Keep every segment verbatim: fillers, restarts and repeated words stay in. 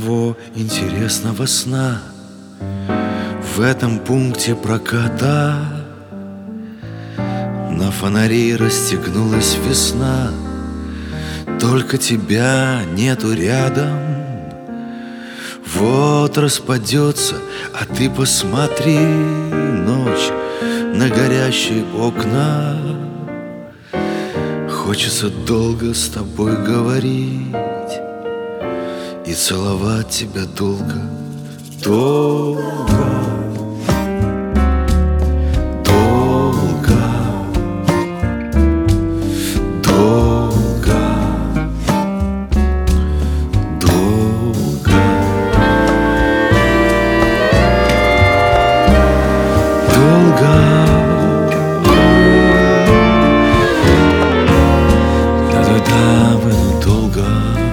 одного интересного сна. В этом пункте проката на фонари расстегнулась весна. Только тебя нету рядом. Вот распадется, а ты посмотри, ночь на горящие окна. Хочется долго с тобой говорить и целовать тебя долго, долго, долго, долго, долго, долго. Да-да-да, было долго.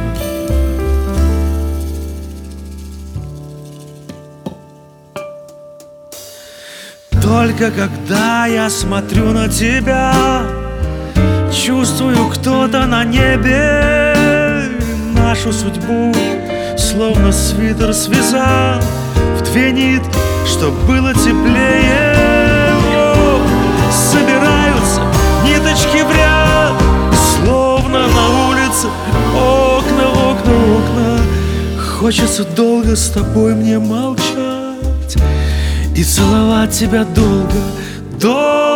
Только когда я смотрю на тебя, чувствую, кто-то на небе нашу судьбу словно свитер связал в две нитки, чтоб было теплее. О, собираются ниточки в ряд, словно на улице окна, окна, окна. Хочется долго с тобой мне молчать и целовать тебя долго, долго.